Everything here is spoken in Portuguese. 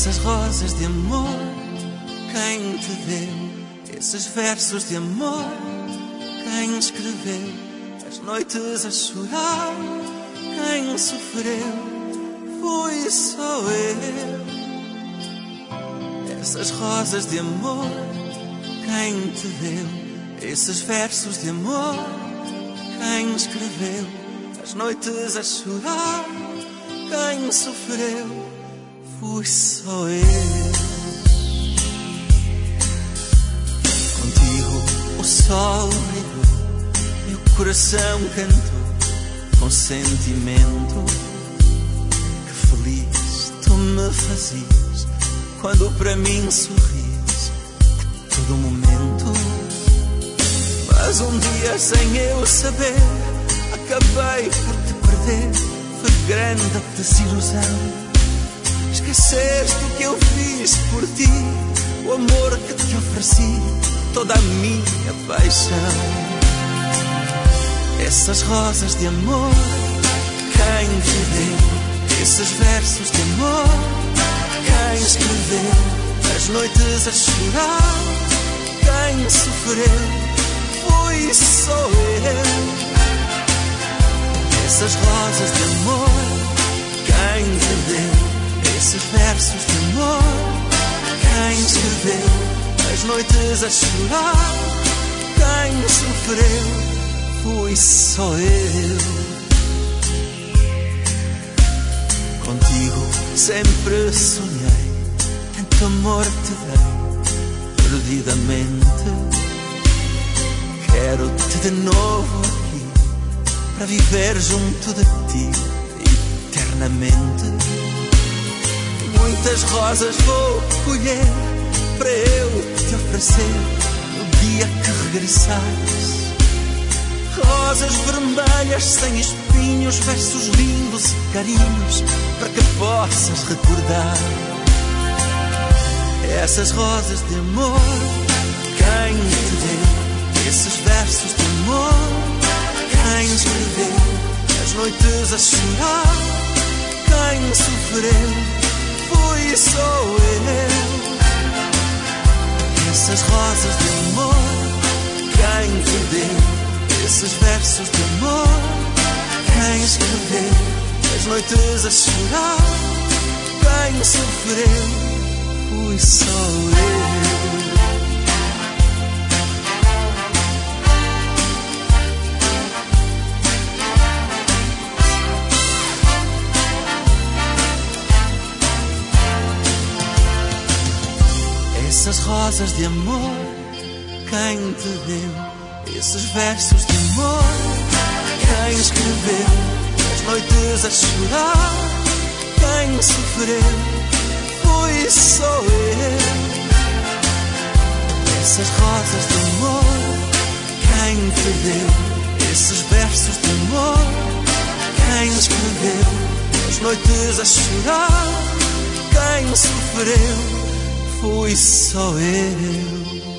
Essas rosas de amor, quem te deu? Esses versos de amor, quem escreveu? As noites a chorar, quem sofreu? Fui só eu. Essas rosas de amor, quem te deu? Esses versos de amor, quem escreveu? As noites a chorar, quem sofreu? Fui só eu. Contigo o sol brilhou, meu coração cantou com sentimento. Que feliz tu me fazias quando para mim sorrias a todo momento. Mas um dia sem eu saber, acabei por te perder. Foi grande a desilusão. Esqueceste o que eu fiz por ti, o amor que te ofereci, toda a minha paixão. Essas rosas de amor, quem te deu? Esses versos de amor, quem escreveu? As noites a chorar, quem sofreu? Fui só eu. Essas rosas de amor, quem te deu? Esses versos de amor, quem escreveu? As noites a chorar, quem sofreu? Fui só eu. Contigo sempre sonhei, tanto amor te dei perdidamente. Quero-te de novo aqui, para viver junto de ti eternamente. Muitas rosas vou colher para eu te oferecer no dia que regressares. Rosas vermelhas sem espinhos, versos lindos e carinhos para que possas recordar. Essas rosas de amor, quem te deu? Esses versos de amor, quem escreveu? As noites a chorar, quem sofreu? Fui só eu. Essas rosas de amor, quem te deu? Esses versos de amor, quem escreveu? As noites a chorar, quem sofreu? Fui só eu. Essas rosas de amor, quem te deu? Esses versos de amor, quem escreveu? As noites a chorar, quem sofreu? Fui só eu. Essas rosas de amor, quem te deu? Esses versos de amor, quem escreveu? As noites a chorar, quem sofreu? Fui só eu.